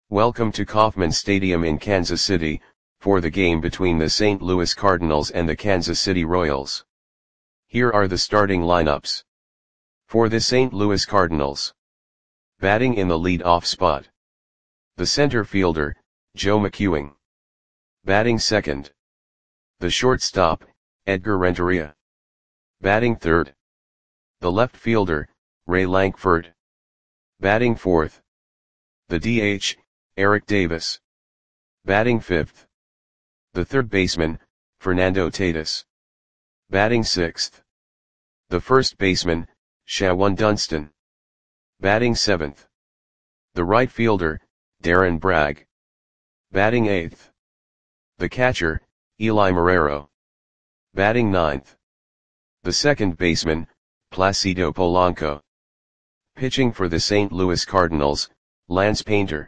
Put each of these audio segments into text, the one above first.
Welcome to Kauffman Stadium in Kansas City, for the game between the St. Louis Cardinals and the Kansas City Royals. Here are the starting lineups. For the St. Louis Cardinals. Batting in the lead-off spot. The center fielder, Joe McEwing. Batting second. The shortstop, Edgar Renteria. Batting third. The left fielder, Ray Lankford. Batting fourth. The DH, Eric Davis. Batting fifth. The third baseman, Fernando Tatis. Batting sixth. The first baseman, Shawon Dunston. Batting seventh. The right fielder, Darren Bragg. Batting eighth. The catcher, Eli Marrero. Batting ninth. The second baseman, Placido Polanco. Pitching for the St. Louis Cardinals, Lance Painter.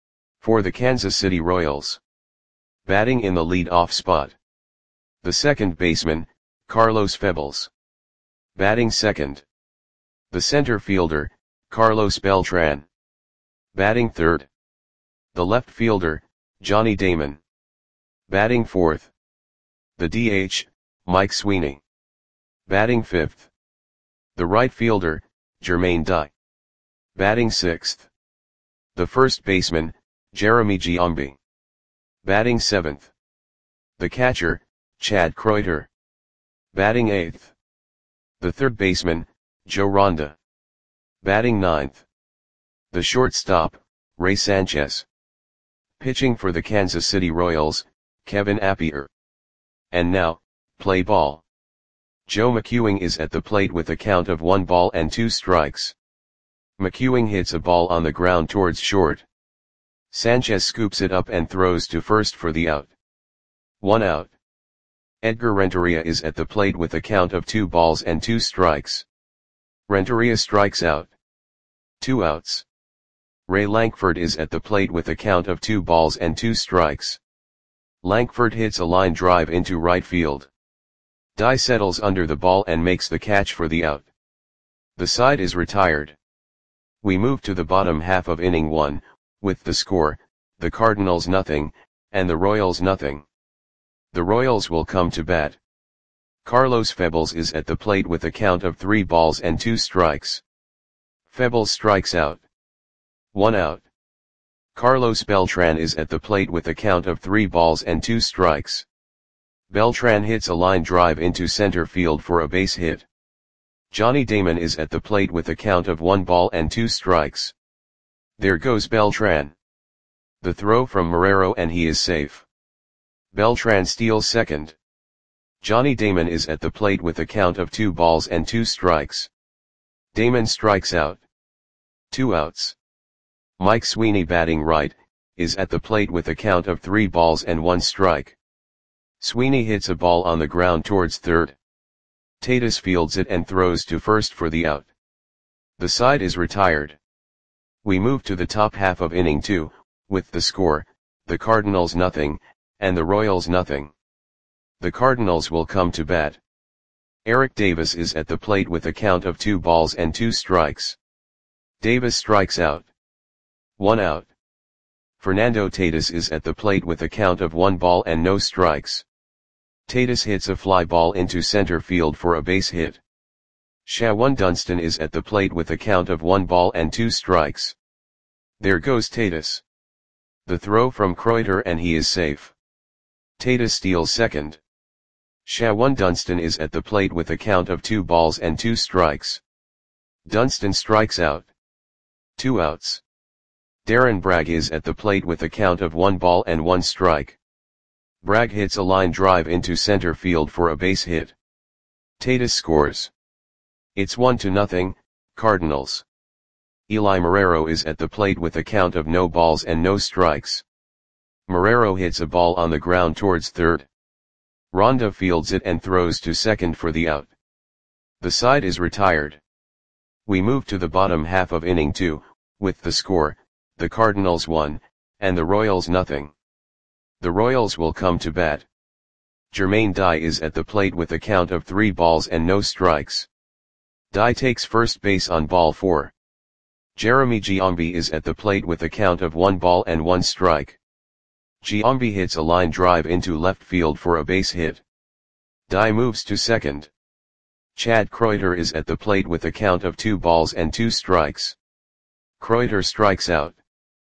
For the Kansas City Royals. Batting in the lead-off spot. The second baseman, Carlos Febles. Batting second. The center fielder, Carlos Beltran. Batting third. The left fielder, Johnny Damon. Batting fourth. The DH, Mike Sweeney. Batting fifth. The right fielder, Jermaine Dye. Batting sixth. The first baseman, Jeremy Giambi. Batting seventh. The catcher, Chad Kreuter. Batting eighth. The third baseman, Joe Ronda. Batting ninth. The shortstop, Ray Sanchez. Pitching for the Kansas City Royals, Kevin Appier. And now, play ball. Joe McEwing is at the plate with a count of 1 ball and 2 strikes. McEwing hits a ball on the ground towards short. Sanchez scoops it up and throws to first for the out. 1 out. Edgar Renteria is at the plate with a count of 2 balls and 2 strikes. Renteria strikes out. 2 outs. Ray Lankford is at the plate with a count of 2 balls and 2 strikes. Lankford hits a line drive into right field. Dye settles under the ball and makes the catch for the out. The side is retired. We move to the bottom half of inning 1, with the score, the Cardinals nothing, and the Royals nothing. The Royals will come to bat. Carlos Febles is at the plate with a count of 3 balls and 2 strikes. Febles strikes out. 1 out. Carlos Beltran is at the plate with a count of 3 balls and 2 strikes. Beltran hits a line drive into center field for a base hit. Johnny Damon is at the plate with a count of 1 ball and 2 strikes. There goes Beltran. The throw from Marrero and he is safe. Beltran steals second. Johnny Damon is at the plate with a count of 2 balls and 2 strikes. Damon strikes out. 2 outs. Mike Sweeney, batting right, is at the plate with a count of 3 balls and 1 strike. Sweeney hits a ball on the ground towards third. Tatis fields it and throws to first for the out. The side is retired. We move to the top half of inning 2, with the score, the Cardinals nothing, and the Royals nothing. The Cardinals will come to bat. Eric Davis is at the plate with a count of 2 balls and 2 strikes. Davis strikes out. 1 out. Fernando Tatis is at the plate with a count of 1 ball and no strikes. Tatis hits a fly ball into center field for a base hit. Shawon Dunston is at the plate with a count of 1 ball and 2 strikes. There goes Tatis. The throw from Kreuter and he is safe. Tatis steals second. Shawon Dunston is at the plate with a count of 2 balls and 2 strikes. Dunston strikes out. 2 outs. Darren Bragg is at the plate with a count of 1 ball and 1 strike. Bragg hits a line drive into center field for a base hit. Tatis scores. It's 1-0, Cardinals. Eli Marrero is at the plate with a count of no balls and no strikes. Marrero hits a ball on the ground towards third. Ronda fields it and throws to second for the out. The side is retired. We move to the bottom half of inning 2, with the score, the Cardinals 1, and the Royals nothing. The Royals will come to bat. Jermaine Dye is at the plate with a count of 3 balls and no strikes. Dye takes first base on ball 4. Jeremy Giambi is at the plate with a count of 1 ball and 1 strike. Giambi hits a line drive into left field for a base hit. Dye moves to second. Chad Kreuter is at the plate with a count of 2 balls and 2 strikes. Kreuter strikes out.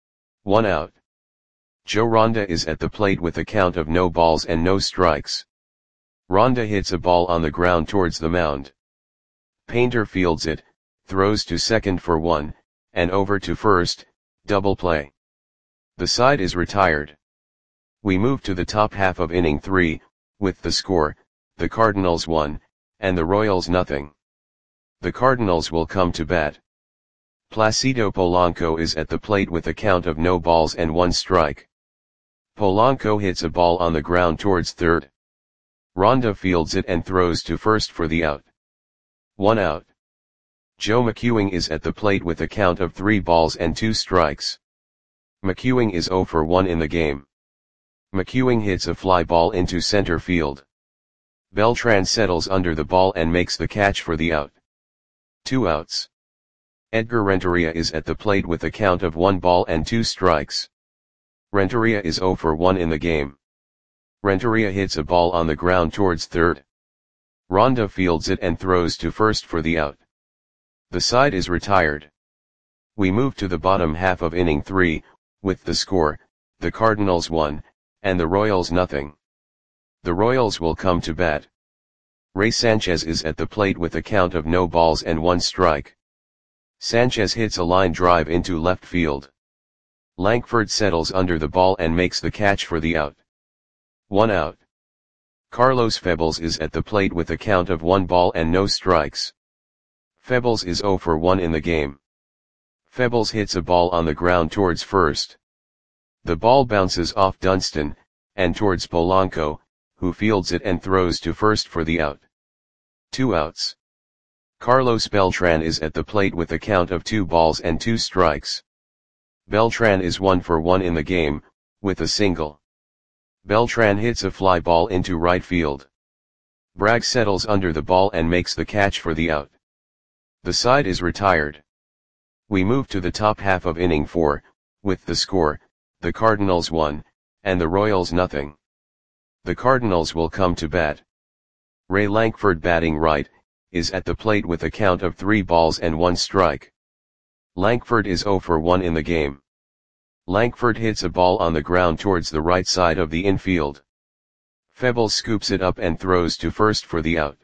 1 out. Joe Ronda is at the plate with a count of no balls and no strikes. Ronda hits a ball on the ground towards the mound. Painter fields it, throws to second for 1, and over to first, double play. The side is retired. We move to the top half of inning 3, with the score, the Cardinals 1, and the Royals nothing. The Cardinals will come to bat. Placido Polanco is at the plate with a count of no balls and 1 strike. Polanco hits a ball on the ground towards third. Ronda fields it and throws to first for the out. 1 out. Joe McEwing is at the plate with a count of 3 balls and 2 strikes. McEwing is 0 for 1 in the game. McEwing hits a fly ball into center field. Beltran settles under the ball and makes the catch for the out. 2 outs. Edgar Renteria is at the plate with a count of 1 ball and 2 strikes. Renteria is 0 for 1 in the game. Renteria hits a ball on the ground towards third. Ronda fields it and throws to first for the out. The side is retired. We move to the bottom half of inning 3, with the score, the Cardinals 1, and the Royals nothing. The Royals will come to bat. Ray Sanchez is at the plate with a count of no balls and 1 strike. Sanchez hits a line drive into left field. Lankford settles under the ball and makes the catch for the out. 1 out. Carlos Febles is at the plate with a count of 1 ball and no strikes. Febles is 0 for 1 in the game. Febles hits a ball on the ground towards first. The ball bounces off Dunston, and towards Polanco, who fields it and throws to first for the out. 2 outs. Carlos Beltran is at the plate with a count of 2 balls and 2 strikes. Beltran is 1 for 1 in the game, with a single. Beltran hits a fly ball into right field. Bragg settles under the ball and makes the catch for the out. The side is retired. We move to the top half of inning 4, with the score, the Cardinals 1, and the Royals nothing. The Cardinals will come to bat. Ray Lankford batting right, is at the plate with a count of 3 balls and 1 strike. Lankford is 0 for 1 in the game. Lankford hits a ball on the ground towards the right side of the infield. Febles scoops it up and throws to first for the out.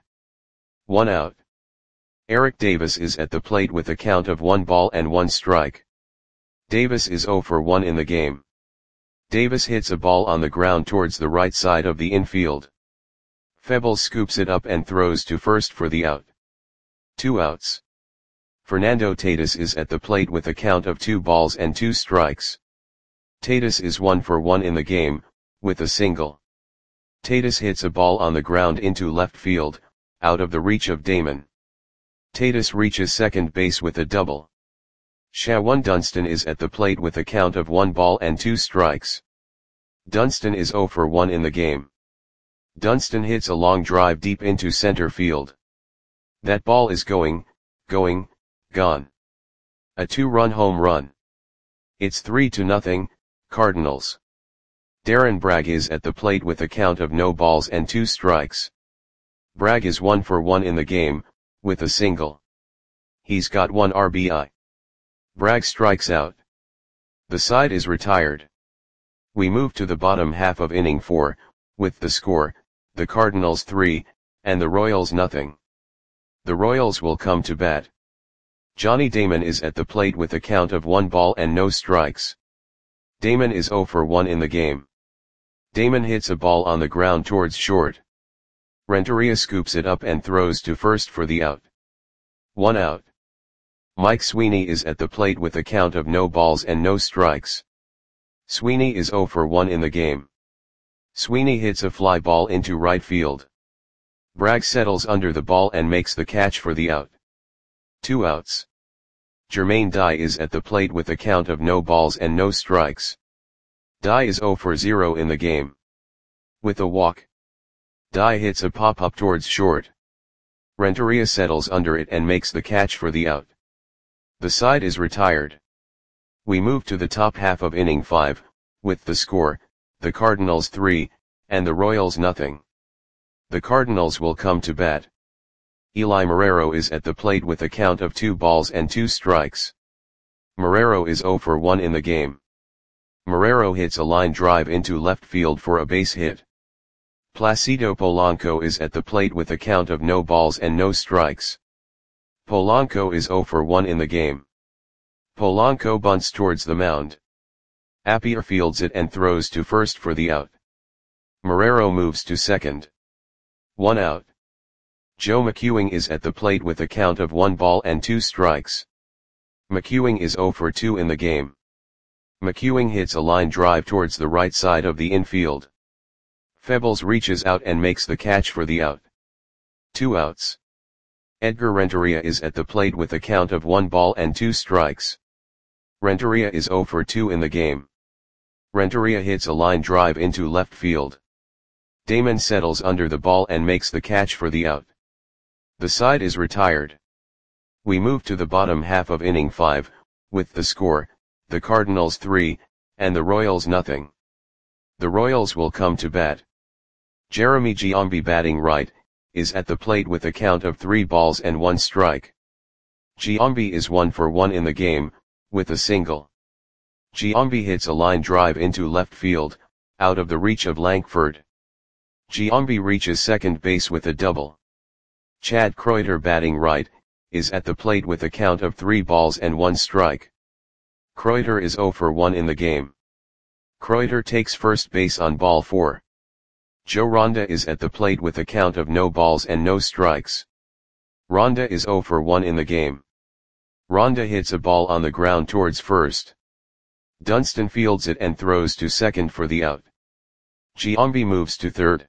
1 out. Eric Davis is at the plate with a count of 1 ball and 1 strike. Davis is 0 for 1 in the game. Davis hits a ball on the ground towards the right side of the infield. Febles scoops it up and throws to first for the out. 2 outs. Fernando Tatis is at the plate with a count of 2 balls and 2 strikes. Tatis is 1 for 1 in the game, with a single. Tatis hits a ball on the ground into left field, out of the reach of Damon. Tatis reaches second base with a double. Shawan Dunston is at the plate with a count of 1 ball and 2 strikes. Dunston is 0 for 1 in the game. Dunston hits a long drive deep into center field. That ball is gone. A 2-run home run. It's 3-0, Cardinals. Darren Bragg is at the plate with a count of no balls and 2 strikes. Bragg is 1 for 1 in the game, with a single. He's got 1 RBI. Bragg strikes out. The side is retired. We move to the bottom half of inning 4, with the score, the Cardinals 3, and the Royals nothing. The Royals will come to bat. Johnny Damon is at the plate with a count of 1 ball and no strikes. Damon is 0 for 1 in the game. Damon hits a ball on the ground towards short. Renteria scoops it up and throws to first for the out. 1 out. Mike Sweeney is at the plate with a count of no balls and no strikes. Sweeney is 0 for 1 in the game. Sweeney hits a fly ball into right field. Bragg settles under the ball and makes the catch for the out. 2 outs. Jermaine Dye is at the plate with a count of no balls and no strikes. Dye is 0 for 0 in the game. With a walk. Dye hits a pop-up towards short. Renteria settles under it and makes the catch for the out. The side is retired. We move to the top half of inning 5, with the score, the Cardinals 3, and the Royals nothing. The Cardinals will come to bat. Eli Marrero is at the plate with a count of 2 balls and 2 strikes. Marrero is 0 for 1 in the game. Marrero hits a line drive into left field for a base hit. Placido Polanco is at the plate with a count of no balls and no strikes. Polanco is 0 for 1 in the game. Polanco bunts towards the mound. Appier fields it and throws to first for the out. Marrero moves to second. 1 out. Joe McEwing is at the plate with a count of 1 ball and 2 strikes. McEwing is 0 for 2 in the game. McEwing hits a line drive towards the right side of the infield. Febles reaches out and makes the catch for the out. 2 outs. Edgar Renteria is at the plate with a count of 1 ball and 2 strikes. Renteria is 0 for 2 in the game. Renteria hits a line drive into left field. Damon settles under the ball and makes the catch for the out. The side is retired. We move to the bottom half of inning 5, with the score, the Cardinals 3, and the Royals nothing. The Royals will come to bat. Jeremy Giambi, batting right, is at the plate with a count of 3 balls and 1 strike. Giambi is 1 for 1 in the game, with a single. Giambi hits a line drive into left field, out of the reach of Lankford. Giambi reaches second base with a double. Chad Kreuter, batting right, is at the plate with a count of 3 balls and 1 strike. Kreuter is 0 for 1 in the game. Kreuter takes first base on ball 4. Joe Ronda is at the plate with a count of no balls and no strikes. Ronda is 0 for 1 in the game. Ronda hits a ball on the ground towards first. Dunston fields it and throws to second for the out. Giambi moves to third.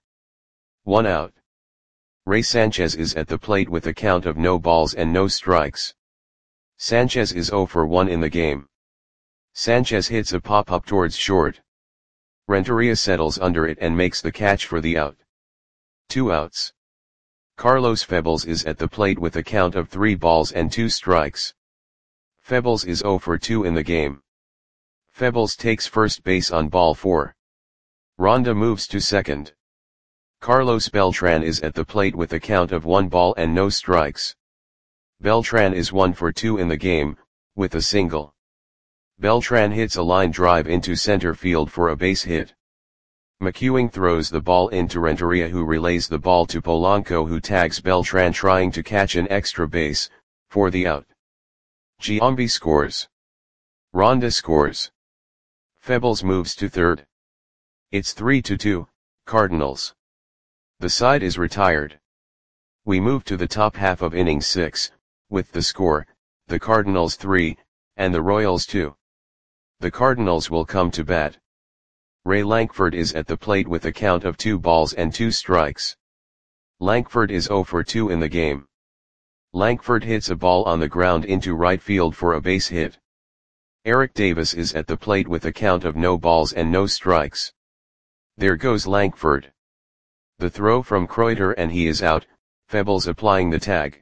1 out. Ray Sanchez is at the plate with a count of no balls and no strikes. Sanchez is 0 for 1 in the game. Sanchez hits a pop-up towards short. Renteria settles under it and makes the catch for the out. 2 outs. Carlos Febles is at the plate with a count of 3 balls and 2 strikes. Febles is 0 for 2 in the game. Febles takes first base on ball 4. Ronda moves to second. Carlos Beltran is at the plate with a count of 1 ball and no strikes. Beltran is 1 for 2 in the game, with a single. Beltran hits a line drive into center field for a base hit. McEwing throws the ball into Renteria, who relays the ball to Polanco, who tags Beltran trying to catch an extra base, for the out. Giambi scores. Ronda scores. Febles moves to third. It's 3-2, Cardinals. The side is retired. We move to the top half of inning 6, with the score, the Cardinals 3, and the Royals 2. The Cardinals will come to bat. Ray Lankford is at the plate with a count of 2 balls and 2 strikes. Lankford is 0 for 2 in the game. Lankford hits a ball on the ground into right field for a base hit. Eric Davis is at the plate with a count of no balls and no strikes. There goes Lankford. The throw from Kreuter and he is out, Febles applying the tag.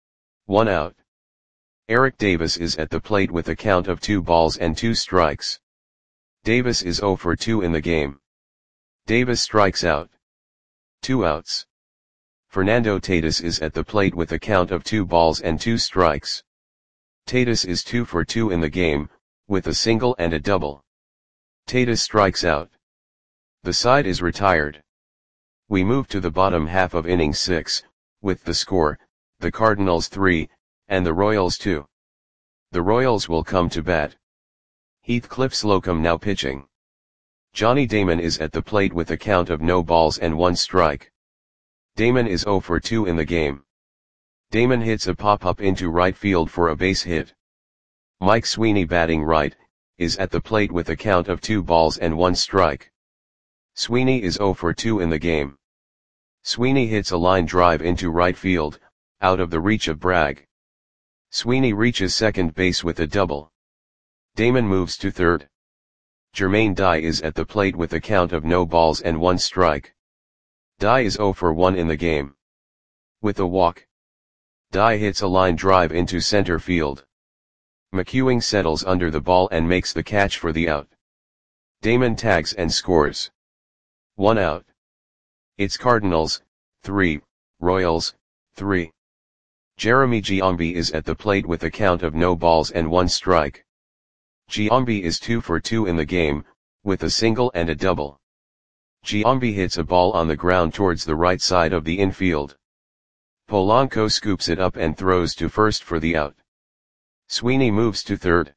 1 out. Eric Davis is at the plate with a count of 2 balls and 2 strikes. Davis is 0 for 2 in the game. Davis strikes out. 2 outs. Fernando Tatis is at the plate with a count of 2 balls and 2 strikes. Tatis is 2 for 2 in the game, with a single and a double. Tatis strikes out. The side is retired. We move to the bottom half of inning 6, with the score, the Cardinals 3, and the Royals 2. The Royals will come to bat. Heathcliff Slocum now pitching. Johnny Damon is at the plate with a count of no balls and 1 strike. Damon is 0 for 2 in the game. Damon hits a pop-up into right field for a base hit. Mike Sweeney, batting right, is at the plate with a count of 2 balls and 1 strike. Sweeney is 0 for 2 in the game. Sweeney hits a line drive into right field, out of the reach of Bragg. Sweeney reaches second base with a double. Damon moves to third. Jermaine Dye is at the plate with a count of no balls and 1 strike. Dye is 0 for 1 in the game. With a walk, Dye hits a line drive into center field. McEwing settles under the ball and makes the catch for the out. Damon tags and scores. 1 out. It's Cardinals, 3, Royals, 3. Jeremy Giambi is at the plate with a count of no balls and 1 strike. Giambi is 2 for 2 in the game, with a single and a double. Giambi hits a ball on the ground towards the right side of the infield. Polanco scoops it up and throws to first for the out. Sweeney moves to third.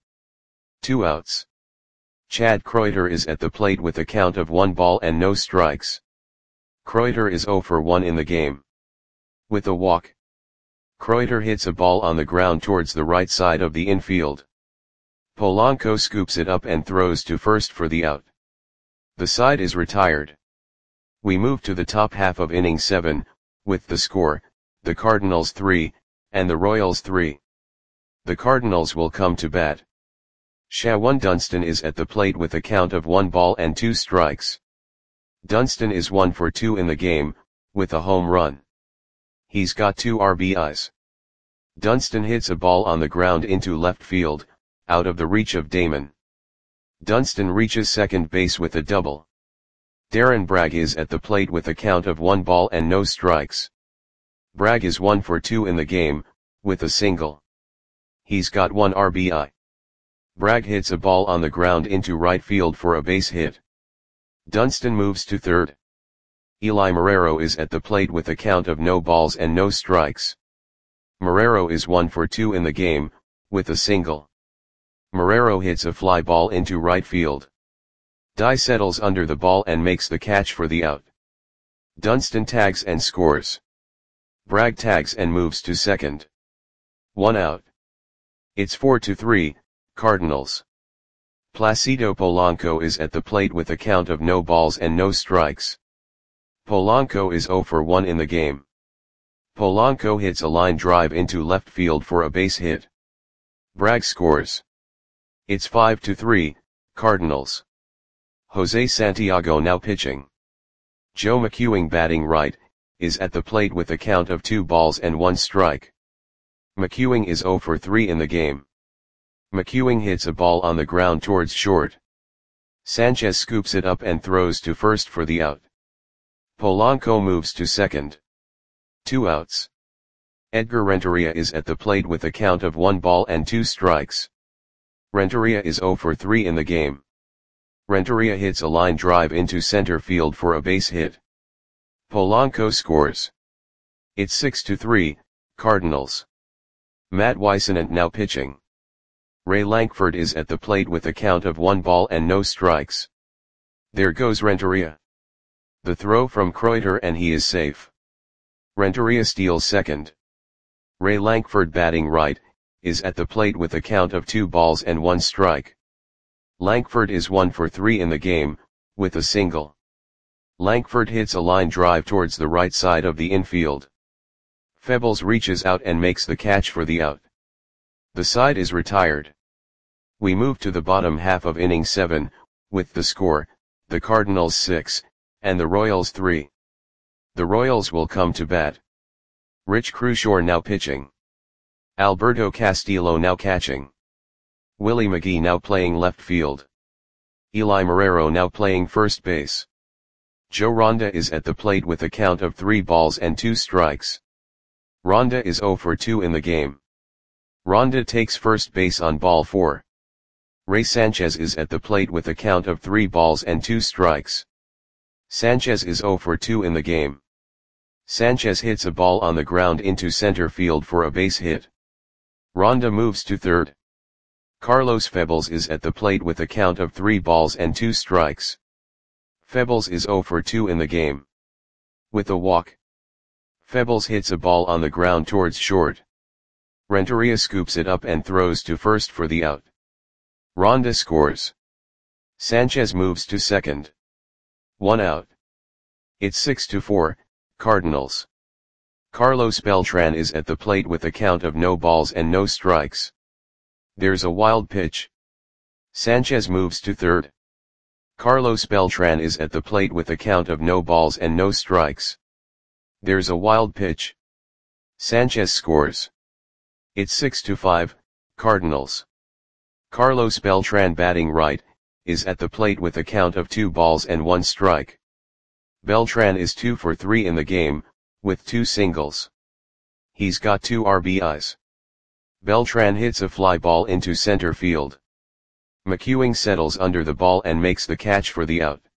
2 outs. Chad Kreuter is at the plate with a count of 1 ball and no strikes. Kreuter is 0 for 1 in the game. With a walk, Kreuter hits a ball on the ground towards the right side of the infield. Polanco scoops it up and throws to first for the out. The side is retired. We move to the top half of inning 7, with the score, the Cardinals 3, and the Royals 3. The Cardinals will come to bat. Shawan Dunston is at the plate with a count of 1 ball and 2 strikes. Dunston is 1 for 2 in the game, with a home run. He's got 2 RBIs. Dunston hits a ball on the ground into left field, out of the reach of Damon. Dunston reaches second base with a double. Darren Bragg is at the plate with a count of 1 ball and no strikes. Bragg is 1 for 2 in the game, with a single. He's got 1 RBI. Bragg hits a ball on the ground into right field for a base hit. Dunston moves to third. Eli Marrero is at the plate with a count of no balls and no strikes. Marrero is 1 for 2 in the game, with a single. Marrero hits a fly ball into right field. Dye settles under the ball and makes the catch for the out. Dunston tags and scores. Bragg tags and moves to second. 1 out. It's 4-3, Cardinals. Placido Polanco is at the plate with a count of no balls and no strikes. Polanco is 0 for 1 in the game. Polanco hits a line drive into left field for a base hit. Bragg scores. It's 5-3, Cardinals. Jose Santiago now pitching. Joe McEwing batting right, is at the plate with a count of 2 balls and 1 strike. McEwing is 0 for 3 in the game. McEwing hits a ball on the ground towards short. Sanchez scoops it up and throws to first for the out. Polanco moves to second. 2 outs. Edgar Renteria is at the plate with a count of 1 ball and 2 strikes. Renteria is 0 for 3 in the game. Renteria hits a line drive into center field for a base hit. Polanco scores. It's 6-3, Cardinals. Matt Whisenant now pitching. Ray Lankford is at the plate with a count of 1 ball and no strikes. There goes Renteria. The throw from Kreuter and he is safe. Renteria steals second. Ray Lankford batting right, is at the plate with a count of 2 balls and 1 strike. Lankford is 1 for 3 in the game, with a single. Lankford hits a line drive towards the right side of the infield. Febles reaches out and makes the catch for the out. The side is retired. We move to the bottom half of inning 7, with the score, the Cardinals 6, and the Royals 3. The Royals will come to bat. Rich Crushore now pitching. Alberto Castillo now catching. Willie McGee now playing left field. Eli Marrero now playing first base. Joe Ronda is at the plate with a count of 3 balls and 2 strikes. Ronda is 0 for 2 in the game. Ronda takes first base on ball 4. Ray Sanchez is at the plate with a count of 3 balls and 2 strikes. Sanchez is 0 for 2 in the game. Sanchez hits a ball on the ground into center field for a base hit. Ronda moves to third. Carlos Febles is at the plate with a count of 3 balls and 2 strikes. Febles is 0 for 2 in the game. With a walk, Febles hits a ball on the ground towards short. Renteria scoops it up and throws to first for the out. Ronda scores. Sanchez moves to second. 1 out. It's 6-4, Cardinals. Carlos Beltran is at the plate with a count of no balls and no strikes. There's a wild pitch. Sanchez moves to third. Carlos Beltran is at the plate with a count of no balls and no strikes. There's a wild pitch. Sanchez scores. It's 6-5, Cardinals. Carlos Beltran batting right, is at the plate with a count of 2 balls and 1 strike. Beltran is 2 for 3 in the game, with 2 singles. He's got 2 RBIs. Beltran hits a fly ball into center field. McEwing settles under the ball and makes the catch for the out.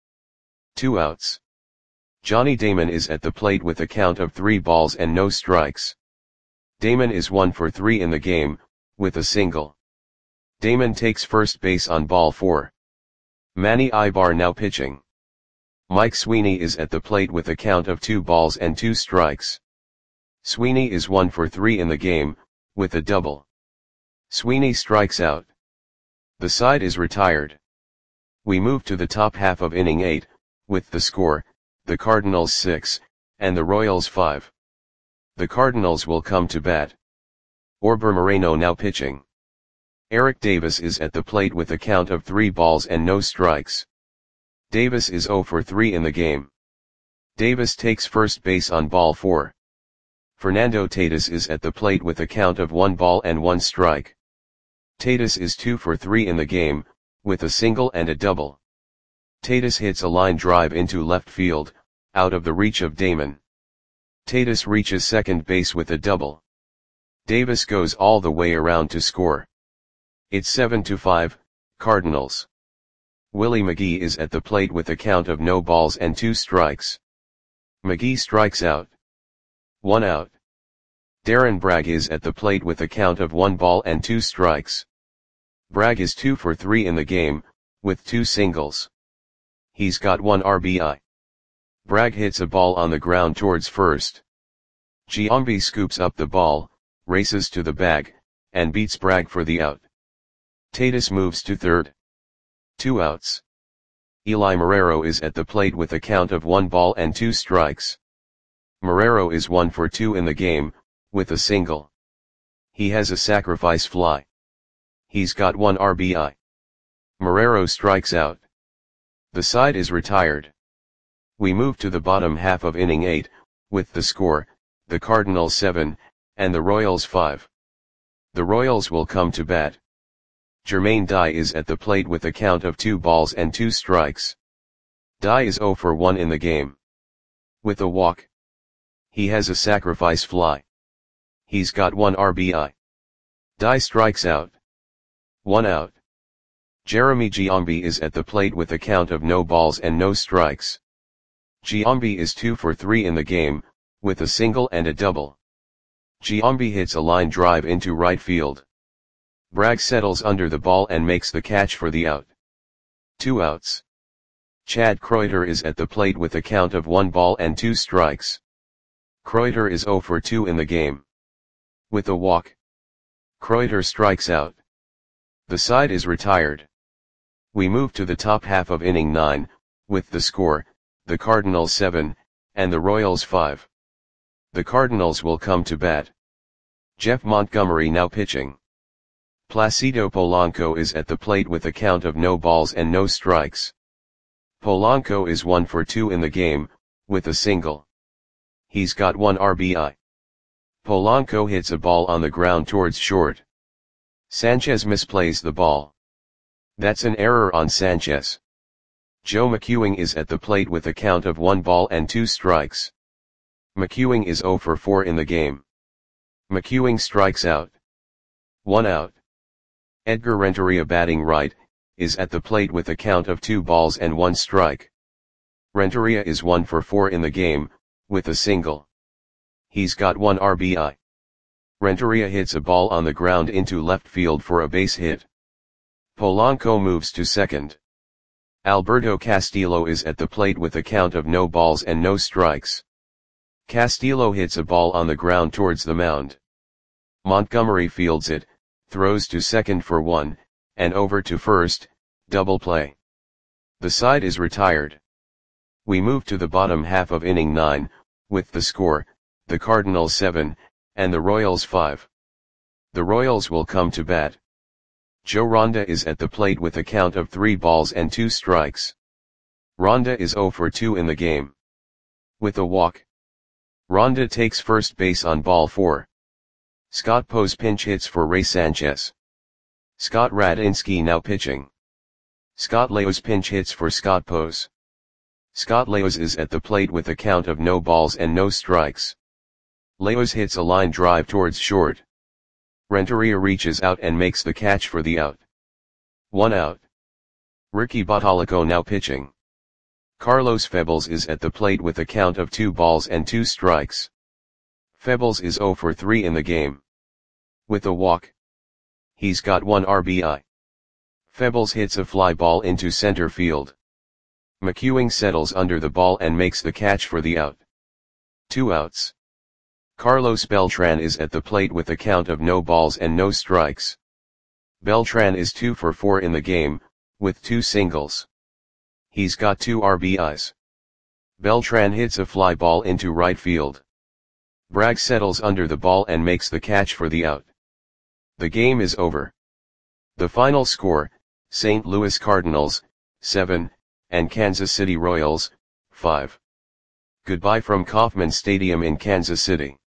2 outs. Johnny Damon is at the plate with a count of 3 balls and no strikes. Damon is 1 for 3 in the game, with a single. Damon takes first base on ball 4. Manny Ibar now pitching. Mike Sweeney is at the plate with a count of 2 balls and 2 strikes. Sweeney is 1 for 3 in the game, with a double. Sweeney strikes out. The side is retired. We move to the top half of inning 8, with the score, the Cardinals 6, and the Royals 5. The Cardinals will come to bat. Orber Moreno now pitching. Eric Davis is at the plate with a count of 3 balls and no strikes. Davis is 0 for 3 in the game. Davis takes first base on ball 4. Fernando Tatis is at the plate with a count of 1 ball and 1 strike. Tatis is 2 for 3 in the game, with a single and a double. Tatis hits a line drive into left field, out of the reach of Damon. Tatis reaches second base with a double. Davis goes all the way around to score. It's 7-5, Cardinals. Willie McGee is at the plate with a count of no balls and 2 strikes. McGee strikes out. 1 out. Darren Bragg is at the plate with a count of 1 ball and 2 strikes. Bragg is 2 for 3 in the game, with 2 singles. He's got 1 RBI. Bragg hits a ball on the ground towards first. Giambi scoops up the ball, races to the bag, and beats Bragg for the out. Tatis moves to third. 2 outs. Eli Marrero is at the plate with a count of 1 ball and 2 strikes. Marrero is 1 for 2 in the game, with a single. He has a sacrifice fly. He's got 1 RBI. Marrero strikes out. The side is retired. We move to the bottom half of inning 8, with the score, the Cardinals 7, and the Royals 5. The Royals will come to bat. Jermaine Dye is at the plate with a count of 2 balls and 2 strikes. Dye is 0 for 1 in the game. With a walk. He has a sacrifice fly. He's got 1 RBI. Dye strikes out. 1 out. Jeremy Giambi is at the plate with a count of no balls and no strikes. Giambi is 2 for 3 in the game, with a single and a double. Giambi hits a line drive into right field. Bragg settles under the ball and makes the catch for the out. 2 outs. Chad Kreuter is at the plate with a count of 1 ball and 2 strikes. Kreuter is 0 for 2 in the game. With a walk. Kreuter strikes out. The side is retired. We move to the top half of inning 9, with the score, the Cardinals 7, and the Royals 5. The Cardinals will come to bat. Jeff Montgomery now pitching. Placido Polanco is at the plate with a count of no balls and no strikes. Polanco is 1 for 2 in the game, with a single. He's got 1 RBI. Polanco hits a ball on the ground towards short. Sanchez misplays the ball. That's an error on Sanchez. Joe McEwing is at the plate with a count of 1 ball and 2 strikes. McEwing is 0 for 4 in the game. McEwing strikes out. 1 out. Edgar Renteria batting right, is at the plate with a count of 2 balls and 1 strike. Renteria is 1 for 4 in the game, with a single. He's got 1 RBI. Renteria hits a ball on the ground into left field for a base hit. Polanco moves to second. Alberto Castillo is at the plate with a count of no balls and no strikes. Castillo hits a ball on the ground towards the mound. Montgomery fields it, throws to second for 1, and over to first, double play. The side is retired. We move to the bottom half of inning 9, with the score, the Cardinals 7, and the Royals 5. The Royals will come to bat. Joe Ronda is at the plate with a count of 3 balls and 2 strikes. Ronda is 0 for 2 in the game. With a walk. Ronda takes first base on ball 4. Scott Pose pinch hits for Ray Sanchez. Scott Radinski now pitching. Scott Leos pinch hits for Scott Pose. Scott Leos is at the plate with a count of no balls and no strikes. Leos hits a line drive towards short. Renteria reaches out and makes the catch for the out. 1 out. Ricky Bottalico now pitching. Carlos Febles is at the plate with a count of 2 balls and 2 strikes. Febles is 0 for 3 in the game. With a walk, he's got 1 RBI. Febles hits a fly ball into center field. McEwing settles under the ball and makes the catch for the out. 2 outs. Carlos Beltran is at the plate with a count of no balls and no strikes. Beltran is 2 for 4 in the game, with 2 singles. He's got 2 RBIs. Beltran hits a fly ball into right field. Bragg settles under the ball and makes the catch for the out. The game is over. The final score, St. Louis Cardinals, 7, and Kansas City Royals, 5. Goodbye from Kauffman Stadium in Kansas City.